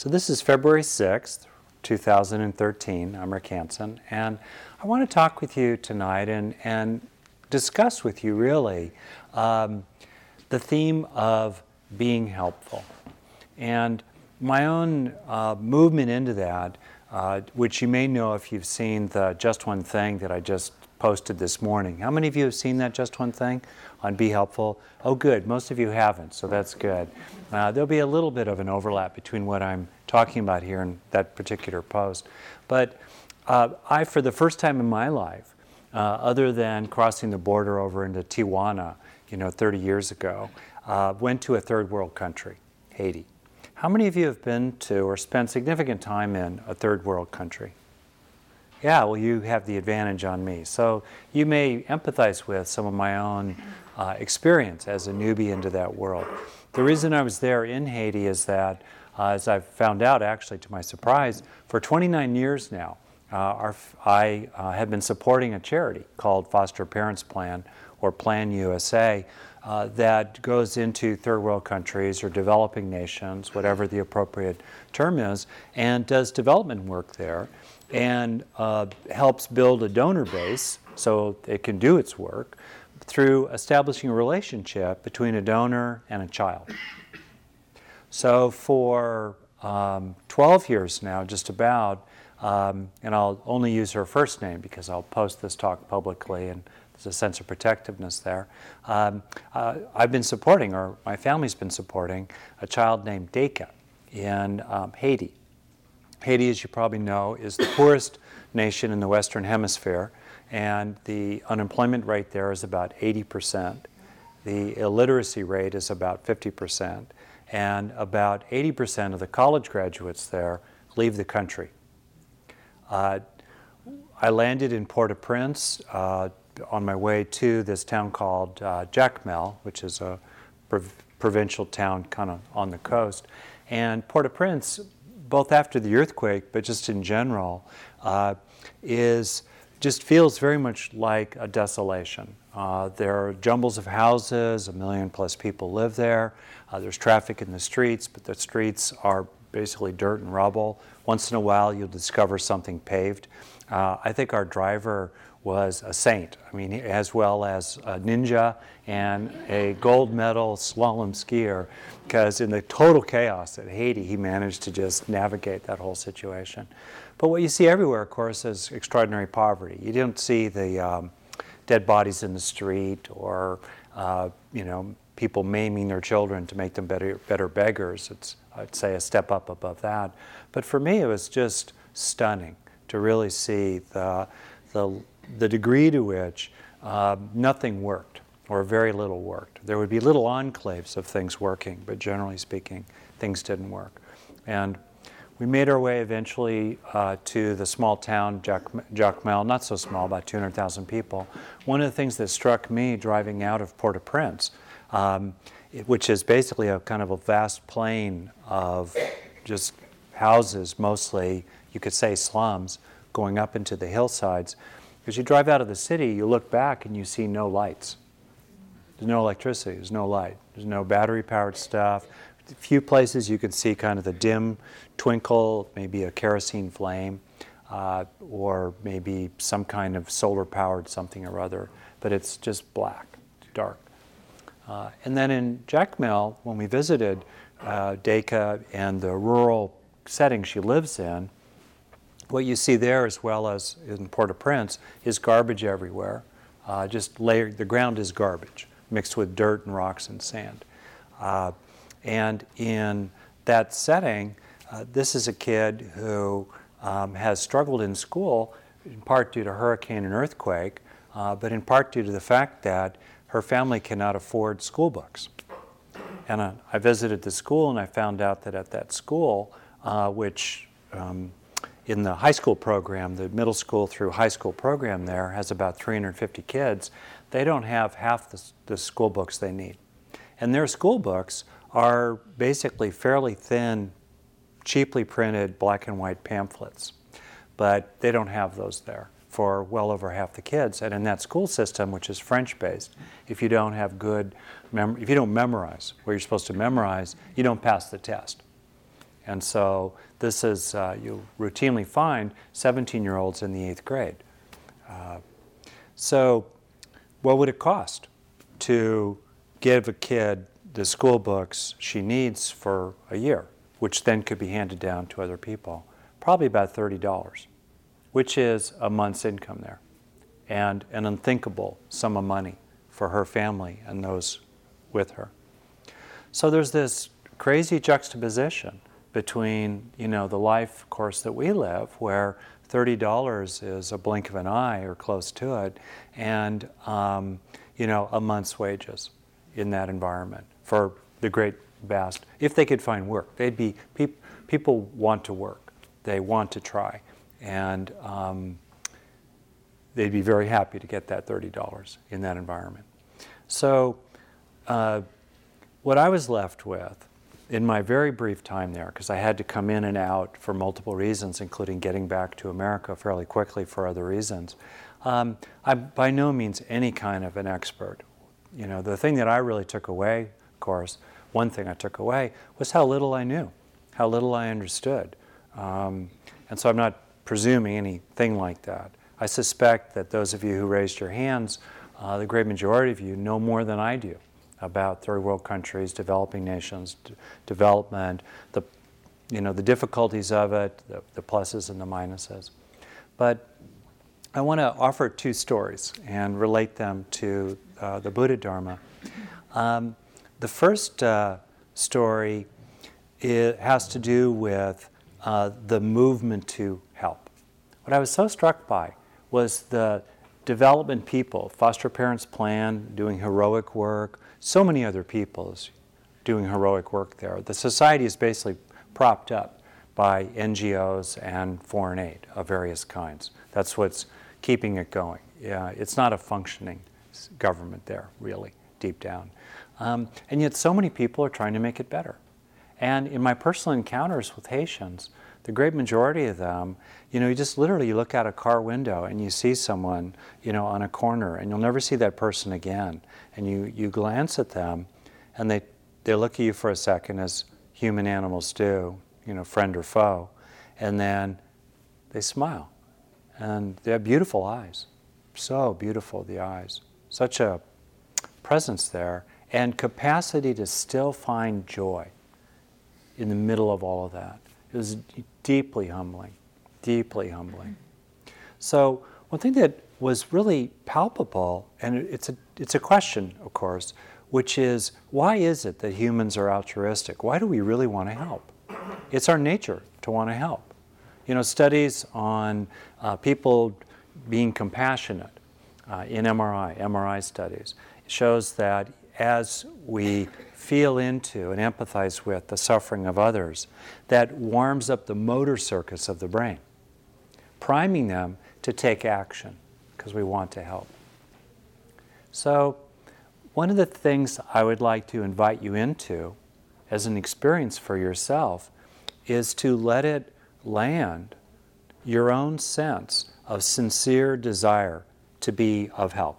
So this is February 6th, 2013. I'm Rick Hansen, and I want to talk with you tonight and discuss with you really the theme of being helpful. And my own movement into that, which you may know if you've seen the Just One Thing that I just posted this morning. How many of you have seen that Just One Thing on Be Helpful? Oh, good. Most of you haven't, so that's good. There'll be a little bit of an overlap between what I'm talking about here and that particular post. But I, for the first time in my life, other than crossing the border over into Tijuana, 30 years ago, went to a third world country, Haiti. How many of you have been to or spent significant time in a third world country? Yeah, well, you have the advantage on me. So you may empathize with some of my own experience as a newbie into that world. The reason I was there in Haiti is that, as I've found out actually to my surprise, for 29 years now, I have been supporting a charity called Foster Parents Plan, or Plan USA, that goes into third world countries or developing nations, whatever the appropriate term is, and does development work there and helps build a donor base so it can do its work through establishing a relationship between a donor and a child. So for 12 years now, just about, and I'll only use her first name because I'll post this talk publicly and there's a sense of protectiveness there. I've been supporting, or my family's been supporting, a child named Deka in Haiti. Haiti, as you probably know, is the poorest nation in the Western Hemisphere, and the unemployment rate there is about 80%. The illiteracy rate is about 50%, and about 80% of the college graduates there leave the country. I landed in Port-au-Prince on my way to this town called Jacmel, which is a provincial town kind of on the coast. And Port-au-Prince, both after the earthquake, but just in general, just feels very much like a desolation. There are jumbles of houses, 1 million plus people live there. There's traffic in the streets, but the streets are basically dirt and rubble. Once in a while, you'll discover something paved. I think our driver was a saint. I mean, as well as a ninja and a gold medal slalom skier, because in the total chaos at Haiti, he managed to just navigate that whole situation. But what you see everywhere, of course, is extraordinary poverty. You don't see the dead bodies in the street or, people maiming their children to make them better beggars. It's, I'd say, a step up above that. But for me, it was just stunning to really see the degree to which nothing worked, or very little worked. There would be little enclaves of things working, but generally speaking, things didn't work. And we made our way eventually to the small town, Jacmel, not so small, about 200,000 people. One of the things that struck me driving out of Port-au-Prince, which is basically a kind of a vast plain of just houses, mostly, you could say slums, going up into the hillsides. As you drive out of the city, you look back and you see no lights. There's no electricity, there's no light, there's no battery-powered stuff. A few places you can see kind of the dim twinkle, maybe a kerosene flame, or maybe some kind of solar-powered something or other, but it's just black, dark. And then in Jacmel, when we visited Deka and the rural setting she lives in, what you see there, as well as in Port-au-Prince, is garbage everywhere. Just layered, the ground is garbage, mixed with dirt and rocks and sand. And in that setting, this is a kid who has struggled in school, in part due to hurricane and earthquake, but in part due to the fact that her family cannot afford school books. And I visited the school, and I found out that at that school, which in the high school program, the middle school through high school program there has about 350 kids, they don't have half the school books they need. And their school books are basically fairly thin, cheaply printed black and white pamphlets. But they don't have those there for well over half the kids. And in that school system, which is French-based, if you don't have if you don't memorize what you're supposed to memorize, you don't pass the test. And so this is, you'll routinely find 17-year-olds in the 8th grade. So what would it cost to give a kid the school books she needs for a year, which then could be handed down to other people? Probably about $30, which is a month's income there, and an unthinkable sum of money for her family and those with her. So there's this crazy juxtaposition between, you know, the life course that we live, where $30 is a blink of an eye or close to it, and you know, a month's wages in that environment for the great vast. If they could find work, they'd be people want to work, they want to try, and they'd be very happy to get that $30 in that environment. So what I was left with in my very brief time there, because I had to come in and out for multiple reasons, including getting back to America fairly quickly for other reasons, I'm by no means any kind of an expert. You know, the thing that I really took away, of course, one thing I took away was how little I knew, how little I understood. And so I'm not presuming anything like that. I suspect that those of you who raised your hands, the great majority of you know more than I do about third world countries, developing nations, development, the difficulties of it, the pluses and the minuses. But I want to offer two stories and relate them to the Buddha Dharma. The first story has to do with the movement to help. What I was so struck by was the development people, Foster Parents Plan, doing heroic work, so many other people doing heroic work there. The society is basically propped up by NGOs and foreign aid of various kinds. That's what's keeping it going. Yeah, it's not a functioning government there, really, deep down. And yet so many people are trying to make it better. And in my personal encounters with Haitians, the great majority of them, you know, you just literally look out a car window and you see someone, you know, on a corner, and you'll never see that person again. And you glance at them, and they look at you for a second, as human animals do, you know, friend or foe, and then they smile. And they have beautiful eyes, so beautiful, the eyes. Such a presence there, and capacity to still find joy in the middle of all of that. It was deeply humbling, deeply humbling. So one thing that was really palpable, and it's a question, of course, which is, why is it that humans are altruistic? Why do we really want to help? It's our nature to want to help. You know, studies on people being compassionate in MRI studies, shows that as we feel into and empathize with the suffering of others, that warms up the motor circuits of the brain, priming them to take action because we want to help. So one of the things I would like to invite you into as an experience for yourself is to let it land your own sense of sincere desire to be of help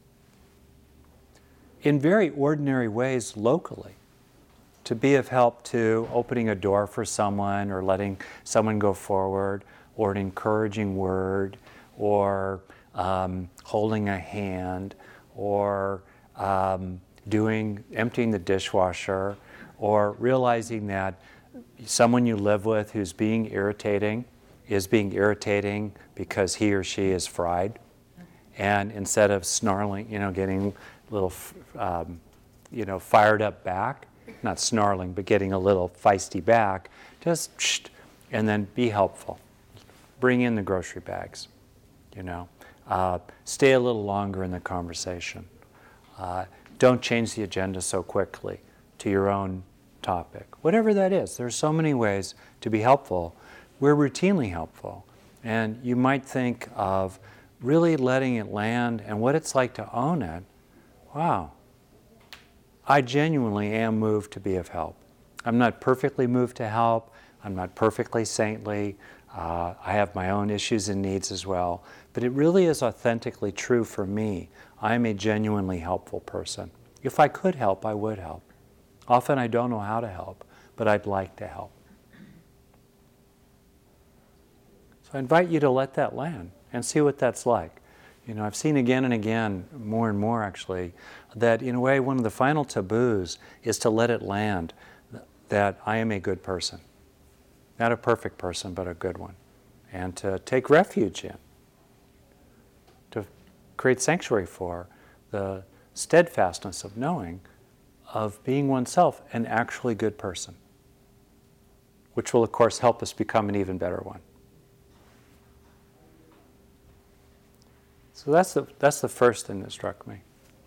in very ordinary ways locally, to be of help to opening a door for someone, or letting someone go forward, or an encouraging word, or holding a hand, or emptying the dishwasher, or realizing that someone you live with who's being irritating is being irritating because he or she is fried. And instead of snarling, you know, getting a little, fired up back, not snarling, but getting a little feisty back, just shh, and then be helpful. Bring in the grocery bags, you know. Stay a little longer in the conversation. Don't change the agenda so quickly to your own topic. Whatever that is, there's so many ways to be helpful. We're routinely helpful. And you might think of really letting it land and what it's like to own it. Wow, I genuinely am moved to be of help. I'm not perfectly moved to help. I'm not perfectly saintly. I have my own issues and needs as well. But it really is authentically true for me. I'm a genuinely helpful person. If I could help, I would help. Often I don't know how to help, but I'd like to help. So I invite you to let that land and see what that's like. You know, I've seen again and again, more and more actually, that in a way one of the final taboos is to let it land that I am a good person. Not a perfect person, but a good one. And to take refuge in, to create sanctuary for the steadfastness of knowing, of being oneself an actually good person, which will of course help us become an even better one. So that's the first thing that struck me.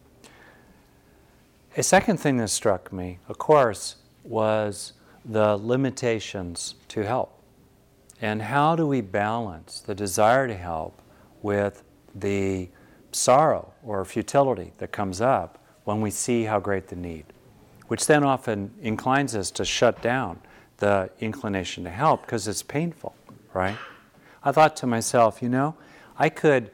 A second thing that struck me, of course, was the limitations to help. And how do we balance the desire to help with the sorrow or futility that comes up when we see how great the need, which then often inclines us to shut down the inclination to help because it's painful, right? I thought to myself, you know, I could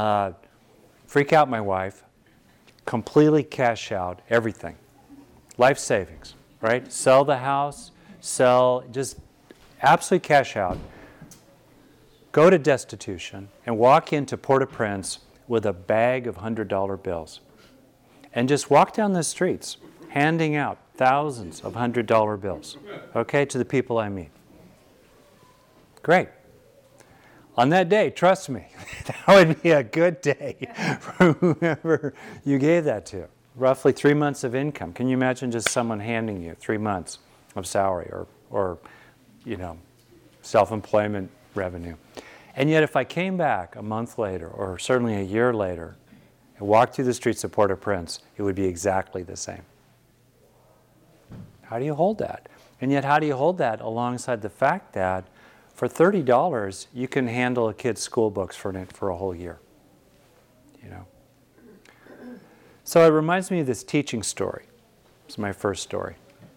freak out my wife, completely cash out everything, life savings, right? Sell the house, just absolutely cash out, go to destitution, and walk into Port-au-Prince with a bag of $100 bills, and just walk down the streets handing out thousands of $100 bills, okay, to the people I meet. Great. On that day, trust me, that would be a good day for whoever you gave that to. Roughly 3 months of income. Can you imagine just someone handing you 3 months of salary or you know, self-employment revenue? And yet if I came back a month later, or certainly a year later, and walked through the streets of Port-au-Prince, it would be exactly the same. How do you hold that? And yet how do you hold that alongside the fact that for $30, you can handle a kid's school books for a whole year, you know? So it reminds me of this teaching story. It's my first story.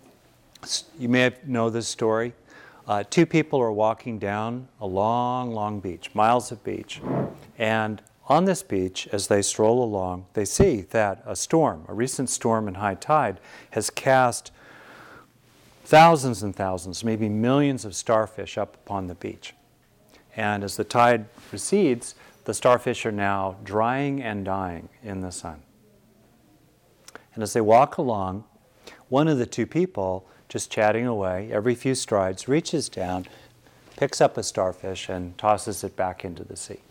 You may know this story. Two people are walking down a long, long beach, miles of beach. And on this beach, as they stroll along, they see that a recent storm and high tide, has cast thousands and thousands, maybe millions of starfish up upon the beach. And as the tide recedes, the starfish are now drying and dying in the sun. And as they walk along, one of the two people, just chatting away, every few strides, reaches down, picks up a starfish, and tosses it back into the sea.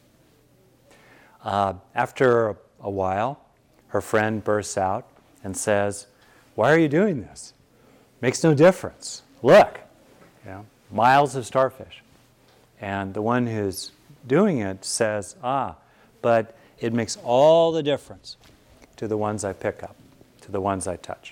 After a while, her friend bursts out and says, "Why are you doing this? Makes no difference. Look, you know, miles of starfish." And the one who's doing it says, but it makes all the difference to the ones I pick up, to the ones I touch.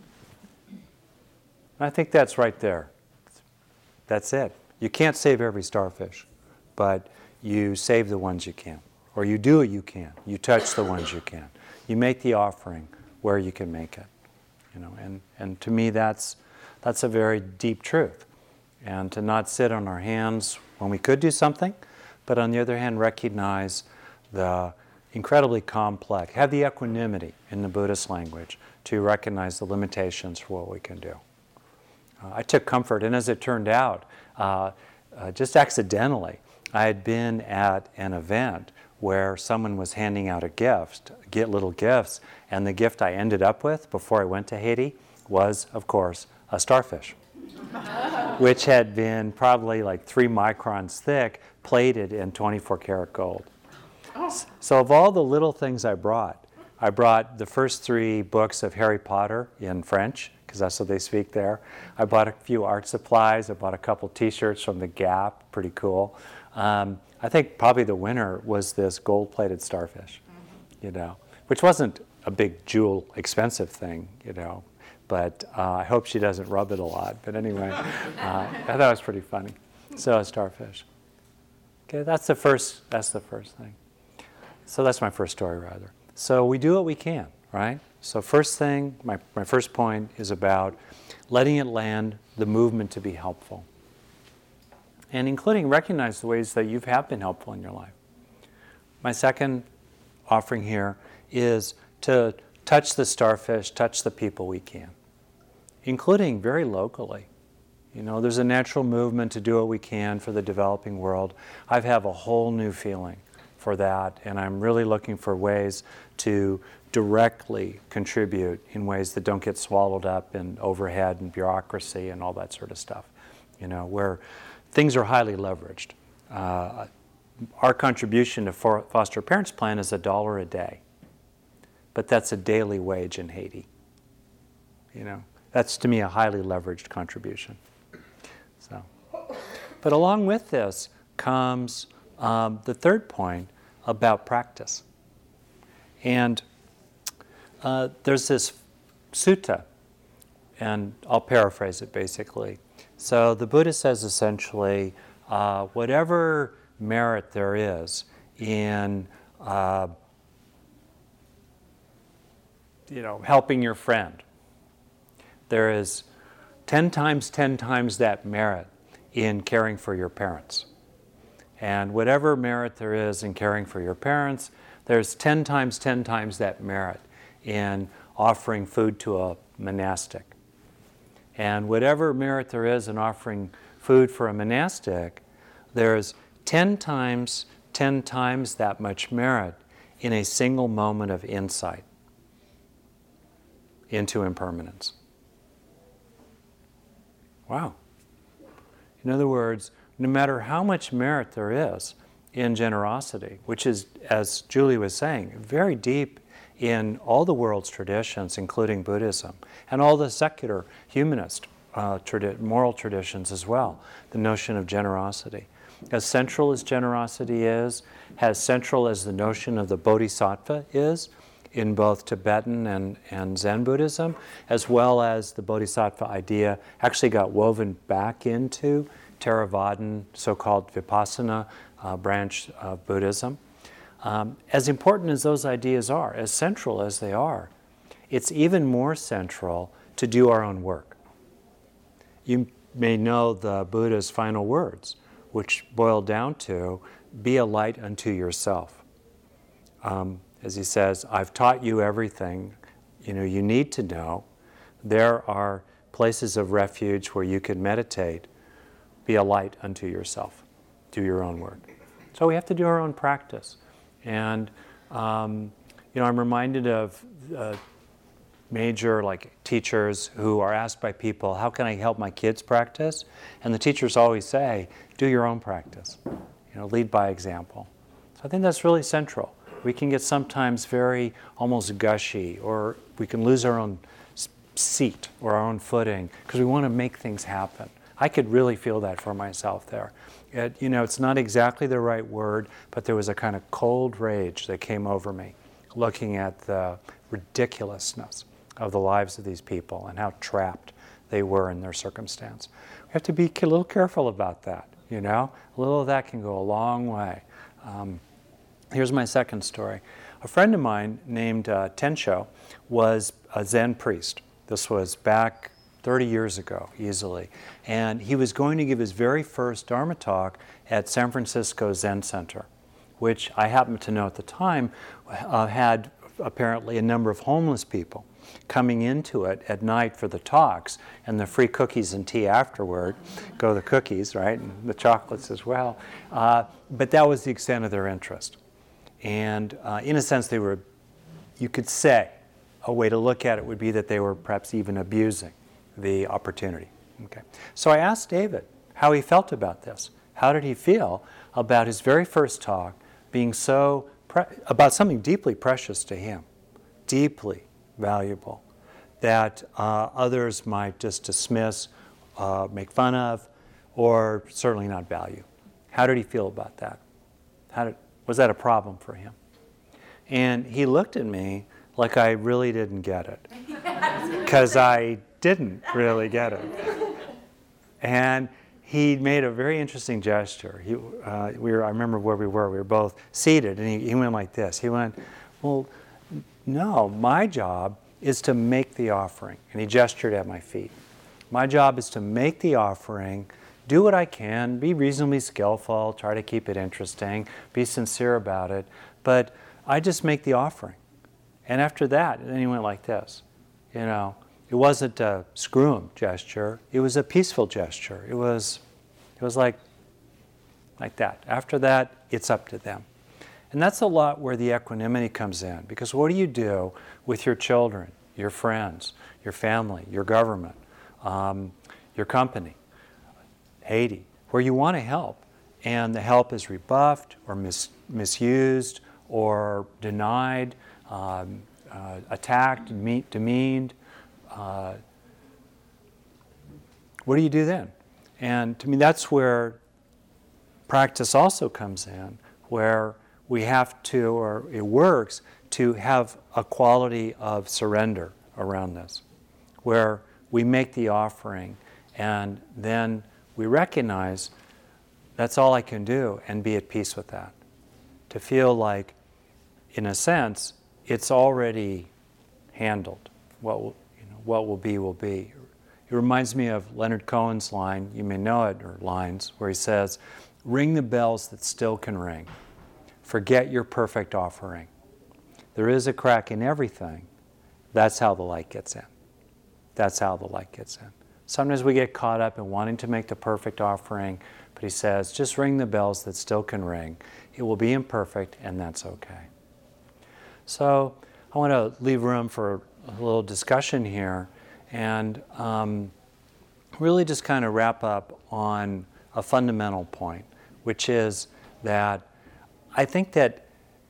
And I think that's right there. That's it. You can't save every starfish, but you save the ones you can. Or you do what you can. You touch the ones you can. You make the offering where you can make it. You know, and to me that's a very deep truth. And to not sit on our hands when we could do something, but on the other hand recognize the incredibly complex, have the equanimity in the Buddhist language to recognize the limitations for what we can do. I took comfort, and as it turned out, just accidentally, I had been at an event where someone was handing out little gifts, and the gift I ended up with before I went to Haiti was, of course, a starfish, which had been probably like 3 microns thick, plated in 24 karat gold. So of all the little things I brought the first 3 books of Harry Potter in French, because that's what they speak there. I bought a few art supplies. I bought a couple t-shirts from The Gap, pretty cool. I think probably the winner was this gold-plated starfish, you know, which wasn't a big jewel, expensive thing, you know, but I hope she doesn't rub it a lot. But anyway, I thought it was pretty funny. So a starfish. Okay, that's the first thing. So that's my first story, rather. So we do what we can, right? So first thing, my first point is about letting it land, the movement to be helpful. And including recognize the ways that you have been helpful in your life. My second offering here is to touch the starfish, touch the people we can, including very locally. You know, there's a natural movement to do what we can for the developing world. I have a whole new feeling for that, and I'm really looking for ways to directly contribute in ways that don't get swallowed up in overhead and bureaucracy and all that sort of stuff, you know, where things are highly leveraged. Our contribution to Foster Parents Plan is $1 a day, but that's a daily wage in Haiti. You know, that's to me a highly leveraged contribution. So, but along with this comes the third point about practice. And there's this sutta, and I'll paraphrase it basically. So the Buddha says essentially, whatever merit there is in helping your friend, there is 10 times that merit in caring for your parents. And whatever merit there is in caring for your parents, there's 10 times that merit in offering food to a monastic. And whatever merit there is in offering food for a monastic, there's 10 times that much merit in a single moment of insight into impermanence. Wow. In other words, no matter how much merit there is in generosity, which is, as Julie was saying, very deep in all the world's traditions, including Buddhism, and all the secular humanist moral traditions as well, the notion of generosity. As central as generosity is, as central as the notion of the bodhisattva is, in both Tibetan and Zen Buddhism, as well as the bodhisattva idea actually got woven back into Theravadan, so-called Vipassana branch of Buddhism. As important as those ideas are, as central as they are, it's even more central to do our own work. You may know the Buddha's final words, which boil down to, be a light unto yourself. As he says, I've taught you everything you need to know. There are places of refuge where you can meditate. Be a light unto yourself. Do your own work. So we have to do our own practice. And I'm reminded of major teachers who are asked by people, how can I help my kids practice? And the teachers always say, do your own practice. Lead by example. So I think that's really central. We can get sometimes very almost gushy, or we can lose our own seat or our own footing because we want to make things happen. I could really feel that for myself there. It's not exactly the right word, but there was a kind of cold rage that came over me looking at the ridiculousness of the lives of these people and how trapped they were in their circumstance. We have to be a little careful about that, A little of that can go a long way. Here's my second story. A friend of mine named Tensho was a Zen priest. This was back 30 years ago, easily. And he was going to give his very first Dharma talk at San Francisco Zen Center, which I happened to know at the time had apparently a number of homeless people coming into it at night for the talks, and the free cookies and tea afterward. Go the cookies, right, and the chocolates as well. But that was the extent of their interest. And in a sense, you could say, a way to look at it would be that they were perhaps even abusing the opportunity. Okay. So I asked David how he felt about this. How did he feel about his very first talk being about something deeply precious to him, deeply valuable, that others might just dismiss, make fun of, or certainly not value? How did he feel about that? Was that a problem for him? And he looked at me like I really didn't get it, because I didn't really get it. And he made a very interesting gesture. I remember where we were both seated, and he went like this. He went, well, no, my job is to make the offering. And he gestured at my feet. My job is to make the offering, do what I can, be reasonably skillful, try to keep it interesting, be sincere about it, but I just make the offering. And after that, then he went like this, and It wasn't a screw 'em gesture. It was a peaceful gesture. It was like that. After that, it's up to them. And that's a lot where the equanimity comes in, because what do you do with your children, your friends, your family, your government, your company, Haiti, where you want to help, and the help is rebuffed or misused or denied, attacked, demeaned? What do you do then? And to me, that's where practice also comes in, where we have to, or it works, to have a quality of surrender around this, where we make the offering and then we recognize that's all I can do and be at peace with that. To feel like, in a sense, it's already handled. What will be, will be. It reminds me of Leonard Cohen's line, you may know it, or lines, where he says, "Ring the bells that still can ring. Forget your perfect offering. There is a crack in everything. That's how the light gets in." That's how the light gets in. Sometimes we get caught up in wanting to make the perfect offering, but he says, just ring the bells that still can ring. It will be imperfect, and that's okay. So I want to leave room for a little discussion here, and really just kind of wrap up on a fundamental point, which is that I think that,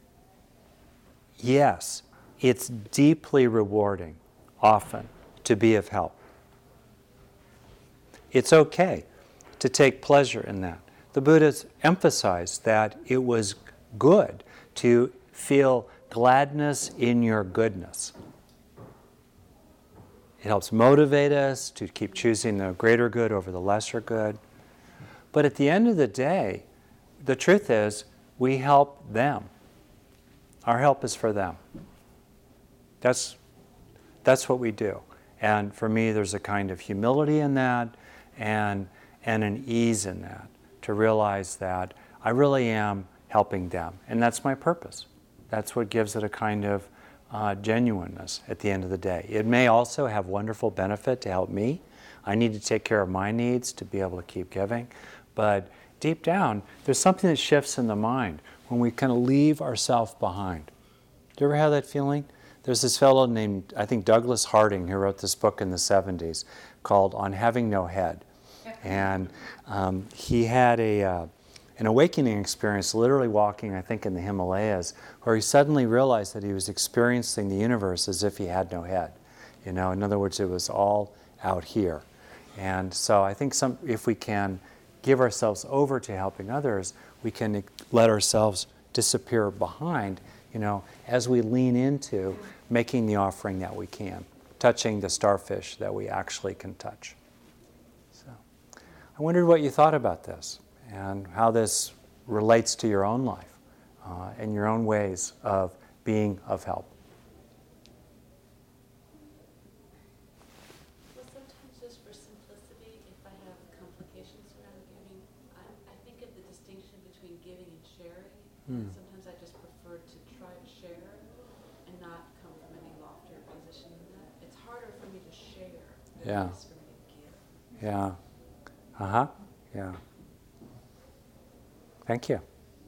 yes, it's deeply rewarding, often, to be of help. It's okay to take pleasure in that. The Buddhas emphasized that it was good to feel gladness in your goodness. It helps motivate us to keep choosing the greater good over the lesser good. But at the end of the day, the truth is, we help them. Our help is for them. That's what we do. And for me, there's a kind of humility in that and an ease in that, to realize that I really am helping them. And that's my purpose. That's what gives it a kind of genuineness at the end of the day. It may also have wonderful benefit to help me. I need to take care of my needs to be able to keep giving. But deep down, there's something that shifts in the mind when we kind of leave ourselves behind. Do you ever have that feeling? There's this fellow named, I think, Douglas Harding, who wrote this book in the 70s called On Having No Head. And he had an awakening experience, literally walking, I think, in the Himalayas, where he suddenly realized that he was experiencing the universe as if he had no head. In other words, it was all out here. And so I think if we can give ourselves over to helping others, we can let ourselves disappear behind, as we lean into making the offering that we can, touching the starfish that we actually can touch. So I wondered what you thought about this and how this relates to your own life and your own ways of being of help. Well, sometimes just for simplicity, if I have complications around giving, I think of the distinction between giving and sharing. Sometimes I just prefer to try to share and not come from any loftier position than that. It's harder for me to share than it is for me to give. Yeah. Uh-huh. Yeah. Thank you.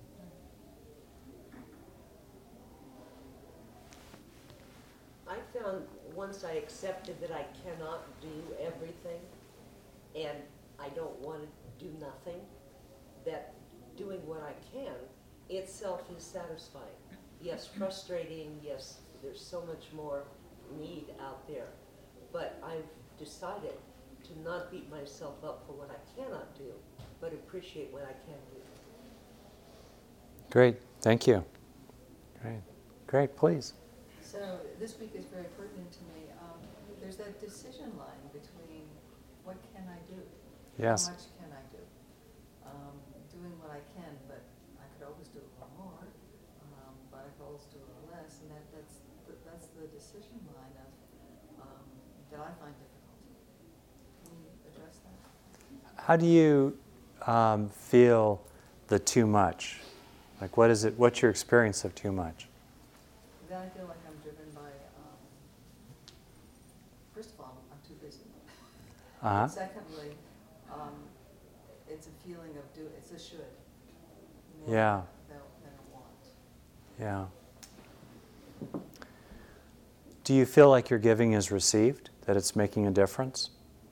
I found once I accepted that I cannot do everything and I don't want to do nothing, that doing what I can itself is satisfying. Yes, frustrating, yes, there's so much more need out there, but I've decided to not beat myself up for what I cannot do, but appreciate what I can do. Great. Thank you. Great. Please. So this week is very pertinent to me. There's that decision line between what can I do? Yes. How much can I do? Doing what I can, but I could always do a little more, but I could always do a little less, and that's the decision line that I find difficult. Can you address that? How do you feel the too much? Like, what is it? What's your experience of too much? Then I feel like I'm driven by, first of all, Uh-huh. And secondly, it's a feeling of it's a should. More Yeah. than a want. Yeah. Do you feel like your giving is received, that it's making a difference?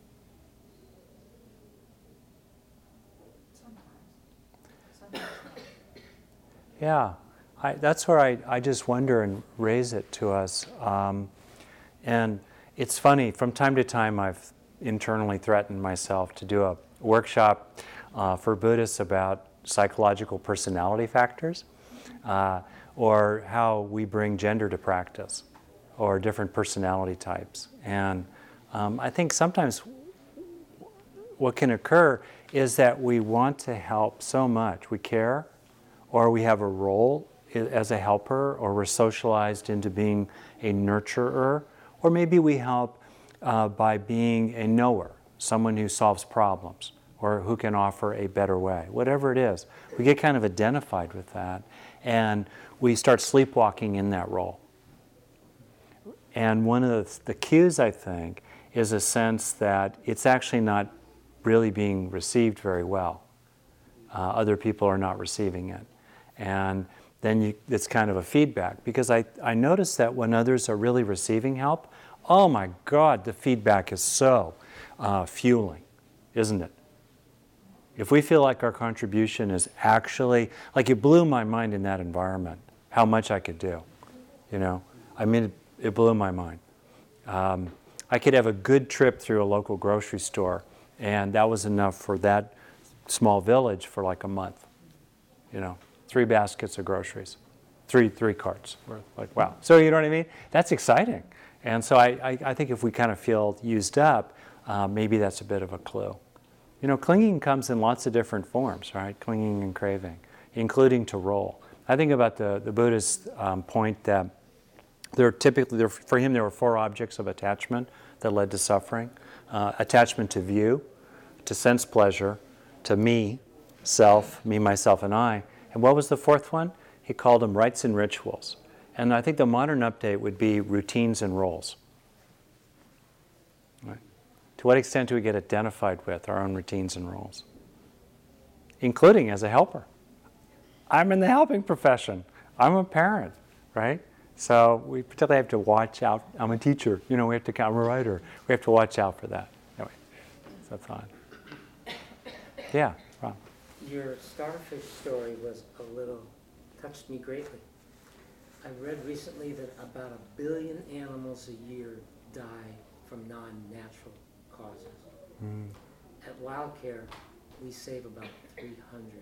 Sometimes not. Yeah. That's where I just wonder and raise it to us. And it's funny, from time to time I've internally threatened myself to do a workshop for Buddhists about psychological personality factors, or how we bring gender to practice, or different personality types. And I think sometimes what can occur is that we want to help so much, we care, or we have a role as a helper, or we're socialized into being a nurturer, or maybe we help by being a knower, someone who solves problems, or who can offer a better way. Whatever it is, we get kind of identified with that, and we start sleepwalking in that role. And one of the cues, I think, is a sense that it's actually not really being received very well. Other people are not receiving it. And then it's kind of a feedback, because I notice that when others are really receiving help, oh my God, the feedback is so fueling, isn't it? If we feel like our contribution is actually, like it blew my mind in that environment, how much I could do, you know? I mean, it blew my mind. I could have a good trip through a local grocery store, and that was enough for that small village for like a month, you know? 3 baskets of groceries, three carts. We're like, wow. So you know what I mean? That's exciting. And so I think if we kind of feel used up, maybe that's a bit of a clue. You know, clinging comes in lots of different forms, right? Clinging and craving, including to role. I think about the Buddhist point that for him, there were 4 objects of attachment that led to suffering. Attachment to view, to sense pleasure, to me, self, me, myself, and I. And what was the 4th one? He called them rites and rituals. And I think the modern update would be routines and roles. Right? To what extent do we get identified with our own routines and roles? Including as a helper. I'm in the helping profession. I'm a parent, right? So we particularly have to watch out. I'm a teacher. You know, I'm a writer. We have to watch out for that. Anyway, so that's fine. Yeah, Rob. Your starfish story touched me greatly. I read recently that about 1 billion animals a year die from non-natural causes. At WildCare, we save about 300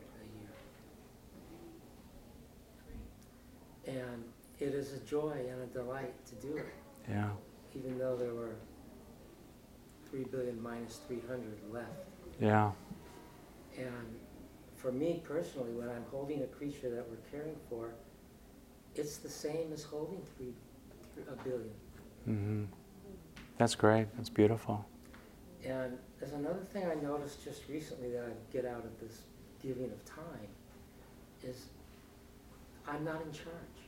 a year. And it is a joy and a delight to do it. Yeah. Even though there were 3 billion minus 300 left. Yeah. And for me personally, when I'm holding a creature that we're caring for, it's the same as holding 1 billion. Mm-hmm. That's great. That's beautiful. And there's another thing I noticed just recently that I get out of this giving of time is I'm not in charge.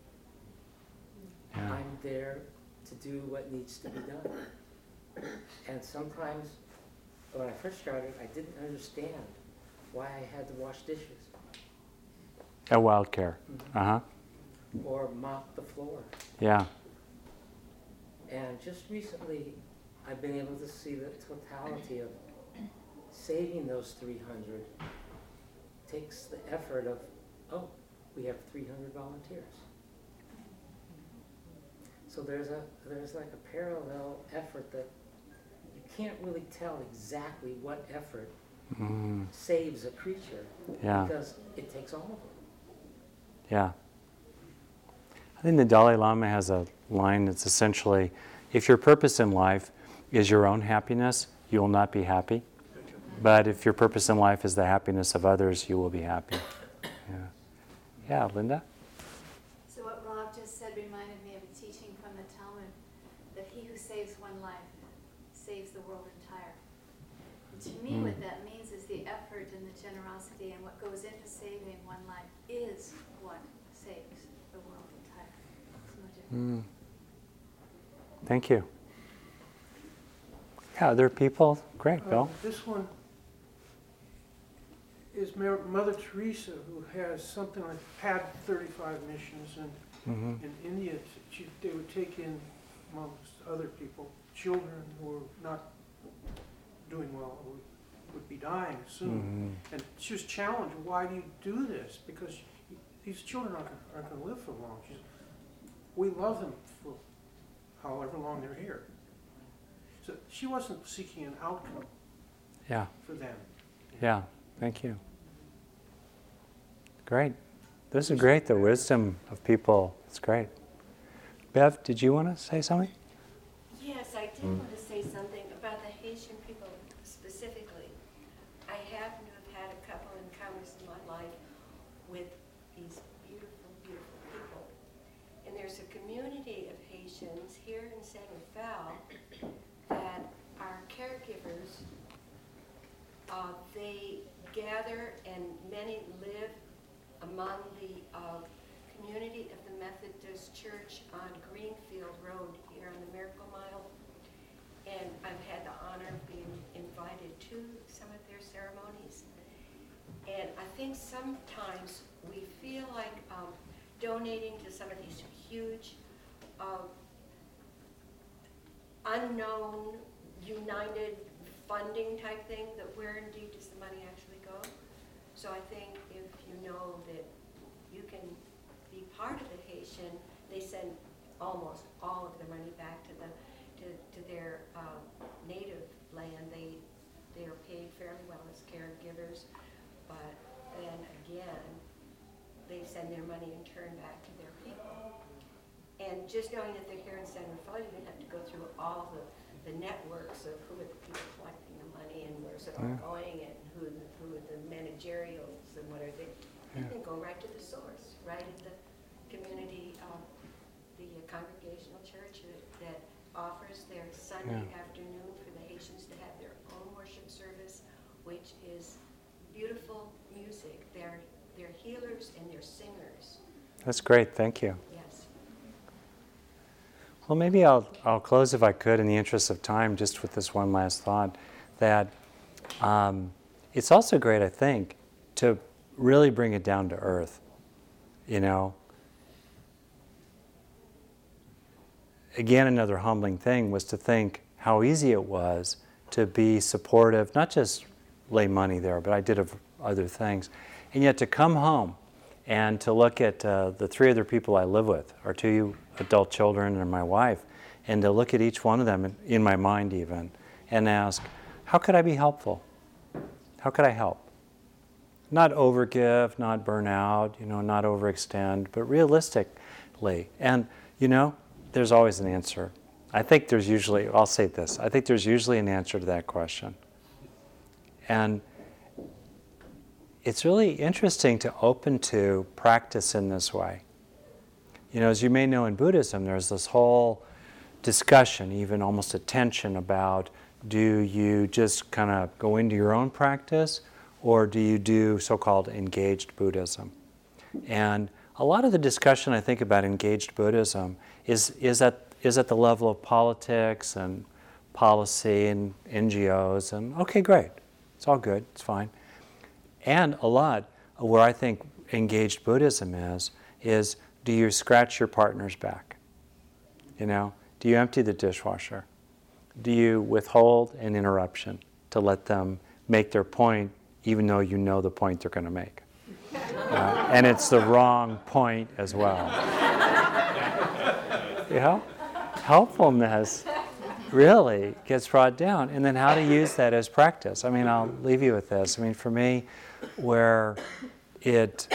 Yeah. I'm there to do what needs to be done. And sometimes, when I first started, I didn't understand why I had to wash dishes. At WildCare. Uh-huh. Or mop the floor. Yeah. And just recently, I've been able to see the totality of saving those 300 takes the effort of, oh, we have 300 volunteers. So there's like a parallel effort that you can't really tell exactly what effort saves a creature, because it takes all of them. Yeah. I think the Dalai Lama has a line that's essentially, if your purpose in life is your own happiness, you will not be happy. But if your purpose in life is the happiness of others, you will be happy. Yeah. Yeah, Linda? So what Rob just said reminded me of a teaching from the Talmud, that he who saves one life saves the world entire. And to me, what that means is the effort and the generosity and what goes into saving one life is what saves the world entire. It's no different. Thank you. Yeah, other people? Great, Bill. This one is Mother Teresa, who has something like had 35 missions, and Mhm. in India, they would take in, amongst other people, children who were not doing well, or would be dying soon. Mhm. And she was challenged, why do you do this? Because these children aren't going to live for long. She said, we love them for however long they're here. So she wasn't seeking an outcome Yeah, for them. yeah, thank you. Great. This is great, the wisdom of people. It's great. Bev, did you want to say something? Yes, I did want to say something about the Haitian people specifically. I happen to have had a couple encounters in my life with these beautiful, beautiful people. And there's a community of Haitians here in San Rafael that are caregivers. They gather, and many live among the community of the Methodist Church on Greenfield Road here on the Miracle Mile. And I've had the honor of being invited to some of their ceremonies. And I think sometimes we feel like donating to some of these huge, unknown, united funding type thing, that where indeed does the money actually go? So I think if you know that you can be part of the Haitian, they send almost all of the money back to their native land. They are paid fairly well as caregivers, but then again, they send their money in turn back to their people. And just knowing that they're here in San Rafael, you don't have to go through all the networks of who are the people collecting the money and where's it all going and who are the managerials and what are they. You can go right to the source, right at the community, the congregational church that offers their Sunday afternoon for the Haitians to have their own worship service, which is beautiful music. They're healers and they're singers. That's great, thank you. Yes. Well, maybe I'll close, if I could, in the interest of time, just with this one last thought, that it's also great, I think, to really bring it down to earth, you know. Again, another humbling thing was to think how easy it was to be supportive, not just lay money there, but I did other things, and yet to come home and to look at the three other people I live with, our two adult children and my wife, and to look at each one of them in my mind even, and ask, how could I be helpful? How could I help? Not overgive, not burn out, you know, not overextend, but realistically. And, you know, there's always an answer. I think there's usually, I'll say this, I think there's usually an answer to that question. And it's really interesting to open to practice in this way. You know, as you may know in Buddhism, there's this whole discussion, even almost a tension about, do you just kind of go into your own practice, or do you do so-called engaged Buddhism? And a lot of the discussion, I think, about engaged Buddhism is at the level of politics and policy and NGOs, and okay, great, it's all good, it's fine. And a lot where I think engaged Buddhism is do you scratch your partner's back? You know, do you empty the dishwasher? Do you withhold an interruption to let them make their point, even though you know the point they're going to make? And it's the wrong point as well. You know, helpfulness really gets brought down. And then how to use that as practice. I mean, I'll leave you with this. I mean, for me, where it,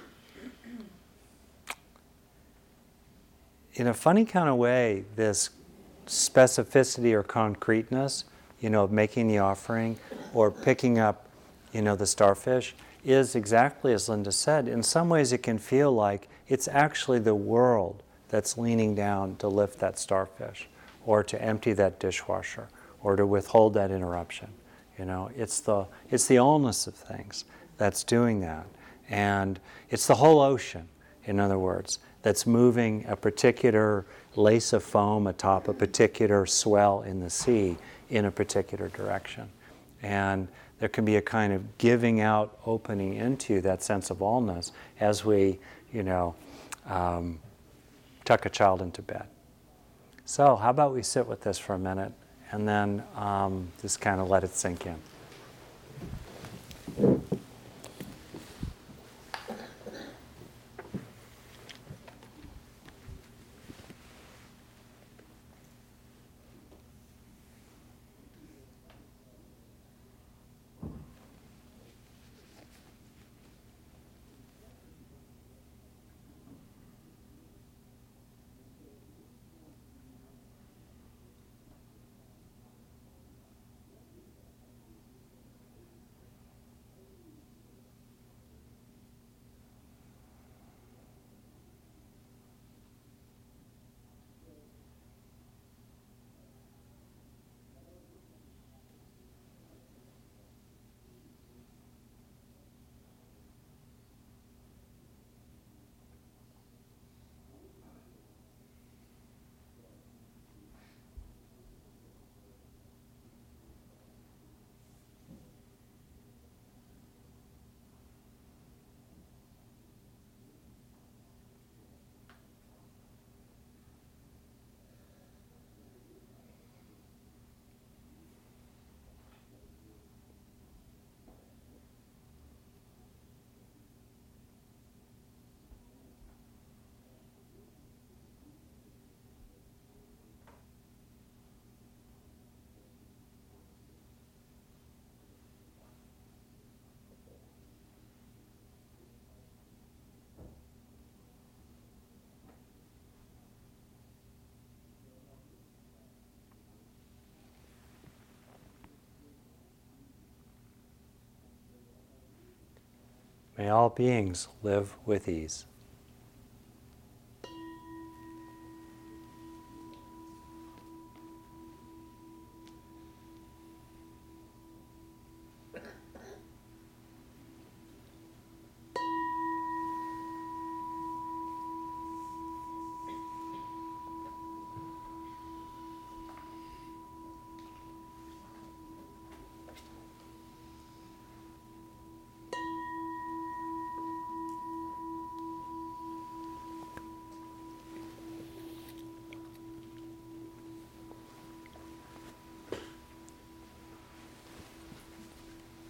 in a funny kind of way, this specificity or concreteness, you know, of making the offering or picking up, you know, the starfish, is exactly as Linda said. In some ways it can feel like it's actually the world that's leaning down to lift that starfish or to empty that dishwasher or to withhold that interruption. You know, it's the allness of things that's doing that. And it's the whole ocean, in other words, that's moving a particular lace of foam atop a particular swell in the sea in a particular direction. And there can be a kind of giving out, opening into that sense of allness as we, tuck a child into bed. So how about we sit with this for a minute and then just kind of let it sink in. May all beings live with ease.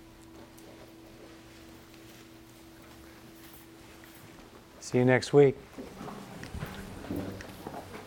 See you next week.